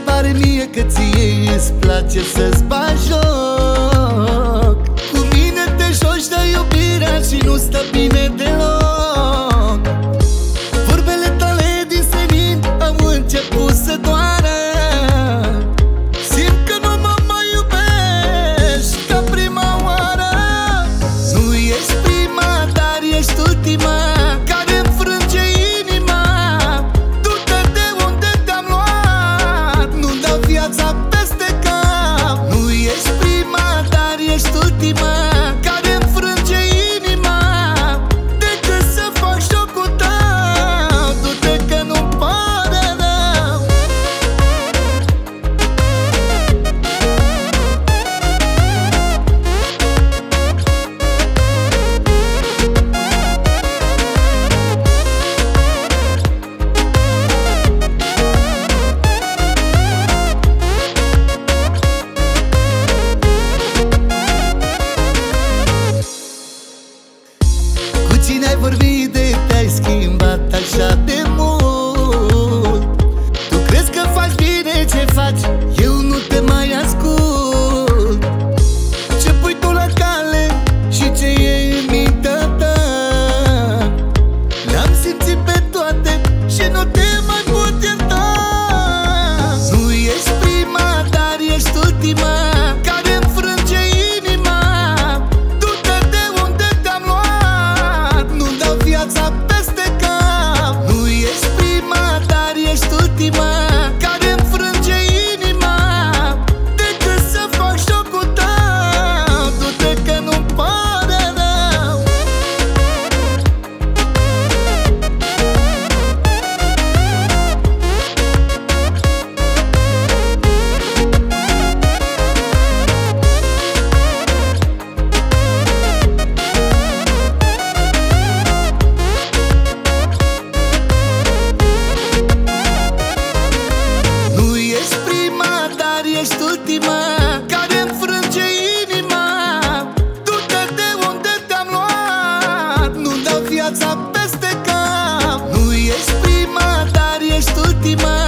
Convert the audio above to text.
pare mie că ție îți place să-ți bagi joc. Cu mine te joci de iubirea și nu stă bine deloc. Vorbele tale din senin au început să doară. Simt că nu mă mai iubești ca prima oară. Nu ești prima, dar ești ultima care înfrânge inima. Du-te de unde te-am luat, nu-mi dau viața peste cap. Nu ești prima, dar ești ultima care înfrânge inima. Decât să fac jocul tău, du-te că nu-mi pare rău. Cu cine ai vorbit de te-ai schimbat așa de mult? Tu crezi că faci bine ce faci, eu nu te mai ascult. Ce pui tu la cale și ce e în mintea ta, le-am simțit pe toate și nu te mai pot ierta. Nu ești prima, dar ești ultima care înfrânge inima. Du-te de unde te-am luat, nu-mi dau viața peste cap. Nu ești prima, dar ești ultima care înfrânge inima. Decât să fac jocul tău, du-te că nu-mi pare rău. Nu ești prima, dar ești ultima care înfrânge inima. Du-te de unde te-am luat, nu-mi dau viața peste cap. Nu ești prima, dar ești ultima